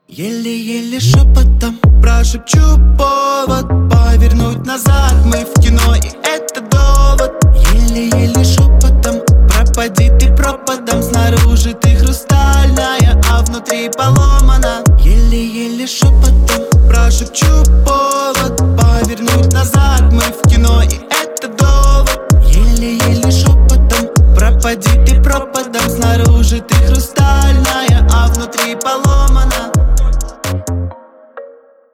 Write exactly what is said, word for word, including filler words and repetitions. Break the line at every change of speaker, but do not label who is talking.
Еле-еле шепотом прошепчу повод повернуть назад. Мы в кино, и это довод. Еле-еле шепотом пропади ты пропадом. Снаружи ты хрустальная, а внутри поломана. Еле-еле шепотом прошепчу повод